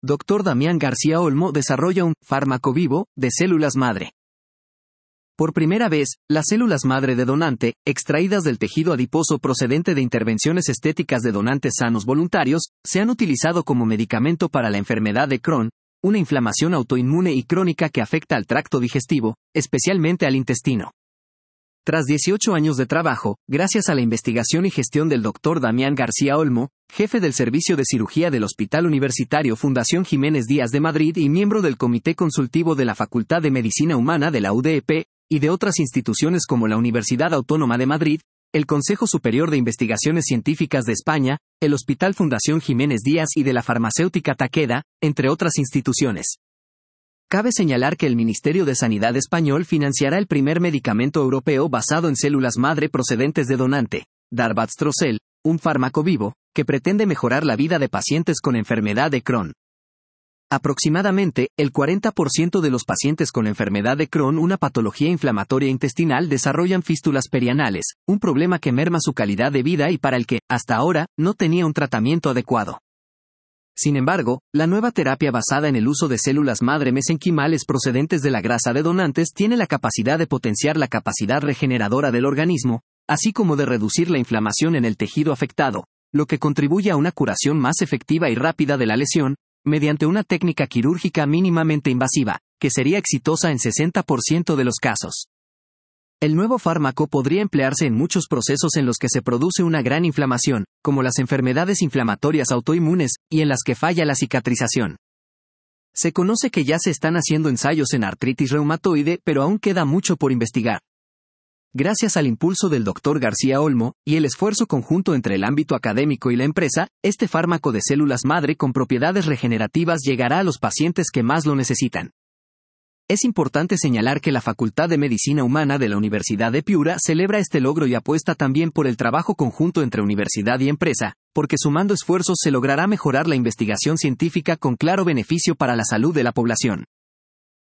Dr. Damián García Olmo desarrolla un fármaco vivo de células madre. Por primera vez, las células madre de donante, extraídas del tejido adiposo procedente de intervenciones estéticas de donantes sanos voluntarios, se han utilizado como medicamento para la enfermedad de Crohn, una inflamación autoinmune y crónica que afecta al tracto digestivo, especialmente al intestino. Tras 18 años de trabajo, gracias a la investigación y gestión del Dr. Damián García Olmo, jefe del Servicio de Cirugía del Hospital Universitario Fundación Jiménez Díaz de Madrid y miembro del Comité Consultivo de la Facultad de Medicina Humana de la UDEP, y de otras instituciones como la Universidad Autónoma de Madrid, el Consejo Superior de Investigaciones Científicas de España, el Hospital Fundación Jiménez Díaz y de la farmacéutica Takeda, entre otras instituciones. Cabe señalar que el Ministerio de Sanidad español financiará el primer medicamento europeo basado en células madre procedentes de donante, Darbastrocel, un fármaco vivo, que pretende mejorar la vida de pacientes con enfermedad de Crohn. Aproximadamente, el 40% de los pacientes con enfermedad de Crohn, una patología inflamatoria intestinal, desarrollan fístulas perianales, un problema que merma su calidad de vida y para el que, hasta ahora, no tenía un tratamiento adecuado. Sin embargo, la nueva terapia basada en el uso de células madre mesenquimales procedentes de la grasa de donantes tiene la capacidad de potenciar la capacidad regeneradora del organismo, así como de reducir la inflamación en el tejido afectado, lo que contribuye a una curación más efectiva y rápida de la lesión, mediante una técnica quirúrgica mínimamente invasiva, que sería exitosa en 60% de los casos. El nuevo fármaco podría emplearse en muchos procesos en los que se produce una gran inflamación, como las enfermedades inflamatorias autoinmunes, y en las que falla la cicatrización. Se conoce que ya se están haciendo ensayos en artritis reumatoide, pero aún queda mucho por investigar. Gracias al impulso del Dr. García Olmo, y el esfuerzo conjunto entre el ámbito académico y la empresa, este fármaco de células madre con propiedades regenerativas llegará a los pacientes que más lo necesitan. Es importante señalar que la Facultad de Medicina Humana de la Universidad de Piura celebra este logro y apuesta también por el trabajo conjunto entre universidad y empresa, porque sumando esfuerzos se logrará mejorar la investigación científica con claro beneficio para la salud de la población.